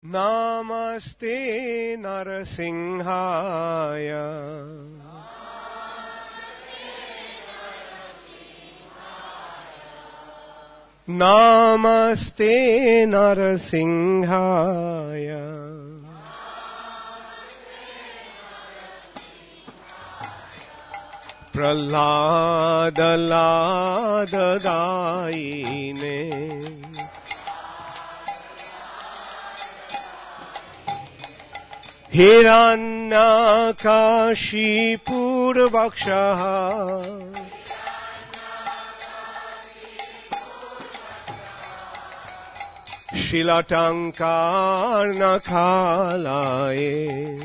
नमस्ते नरसिंहाय नमस्ते नरसिंहाय प्रह्लाद लाददायिने हिरण्यकशिपुर्वक्षः शिलटङ्कारनखालये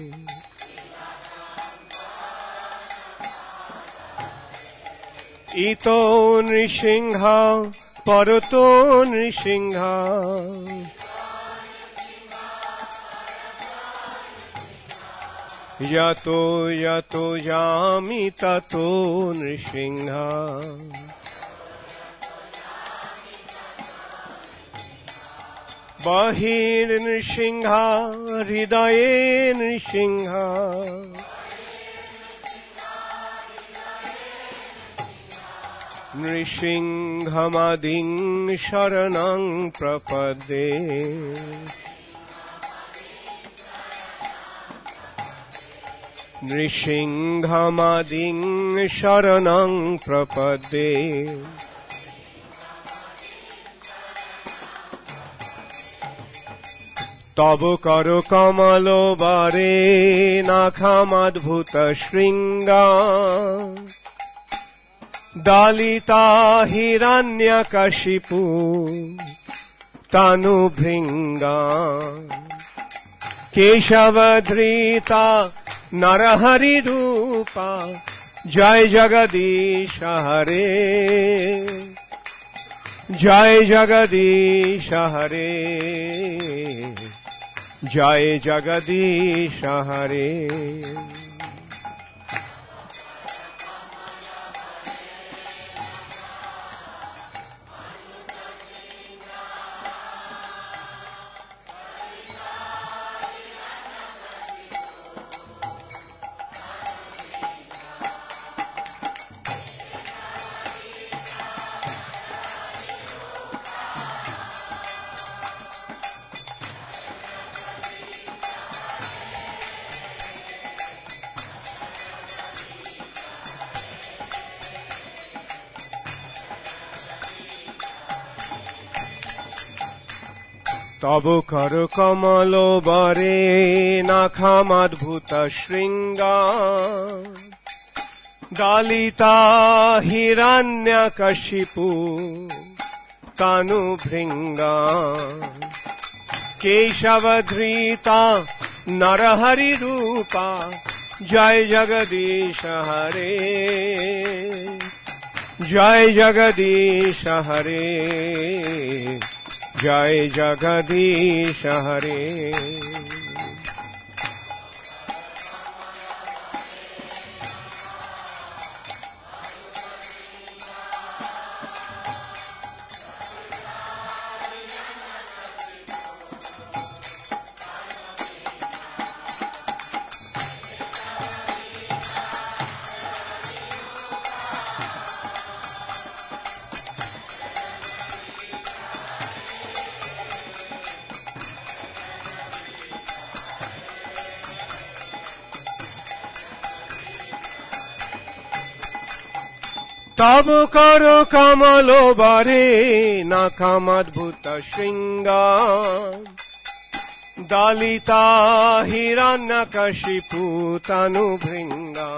इतो नृसिंह परतो नृसिंह यतो यतो यामि ततो नृसिंह बहिर्नृसिंह हृदये नृसिंह नृसिंहमदिं शरणं प्रपद्ये नृसिंहमदिं शरणं प्रपद्ये तव कर कमलो बारे नाखमद्भुत श्रृंगा दालिता हिरण्यकशिपु तनुभृंगा केशवधृता नरहरि रूपा जय जगदीश हरे जय जगदीश हरे जय जगदीश हरे तब कर कमलो बरे नाखमद्भुत श्रृंगा दालिता हिरण्यकशिपु तनुभृंगा केशवधृता नरहरि रूपा जय जगदीश हरे जय जगदीश हरे जय जगदीश हरे तब कर कमलो बारे नाखमद्भुत श्रृंगा दालिता हिरण्यकशिपु तनुभृंगा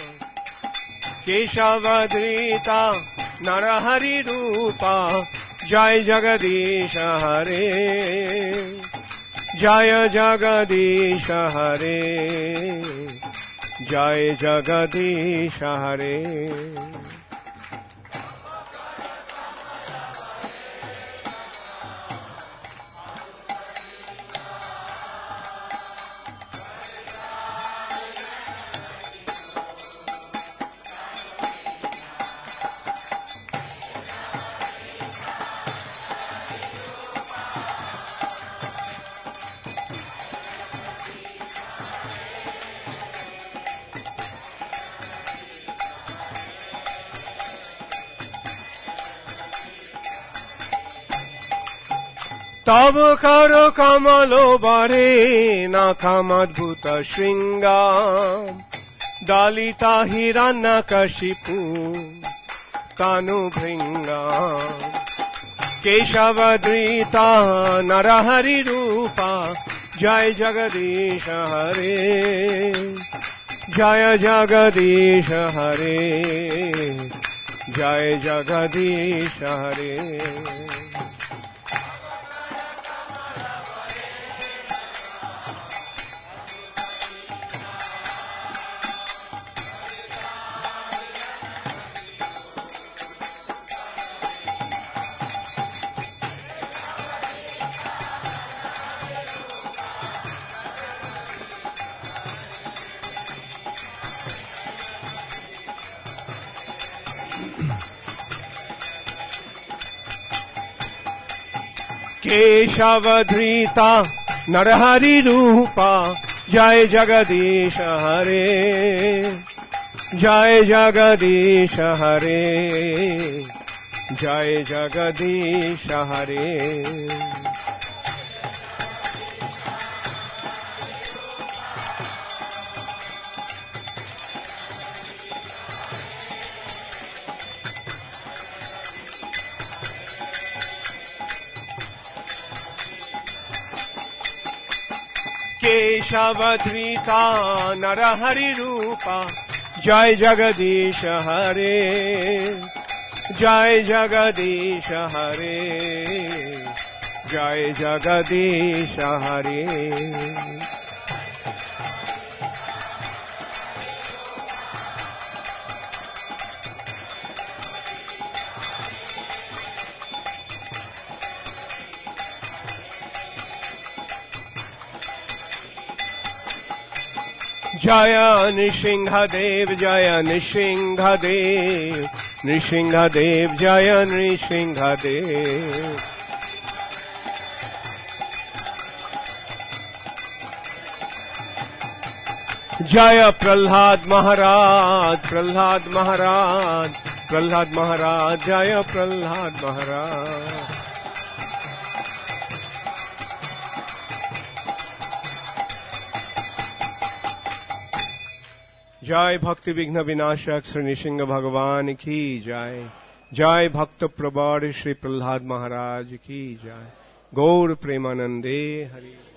केशवधृता नरहरि रूपा जय जगदीश हरे जय जगदीश हरे जय जगदीश हरे তব কর কমল বারে না কামাদ্ভুত শৃঙ্গাম দালিতা হিরণ্যকশিপু তানু ভৃঙ্গাম কেশবধৃতা নরহরি রূপা জয় জগদীশ হরে জয় জগদীশ হরে জয় জগদীশ হরে केशवधृता नरहरि रूपा जय जगदीश हरे जय जगदीश हरे जय जगदीश हरे केशवधृता नरहरि रूपा जय जगदीश हरे जय जगदीश हरे जय जगदीश हरे जय नृसिंहदेव जय नृसिंहदेव नृसिंहदेव जय नृसिंहदेव जय प्रहलाद महाराज प्रहलाद महाराज प्रहलाद महाराज जय प्रहलाद महाराज जय भक्ति विघ्न विनाशक श्री नृसिंह भगवान की जय जय भक्त प्रवर श्री प्रहलाद महाराज की जय गौर प्रेमानंदे हरि।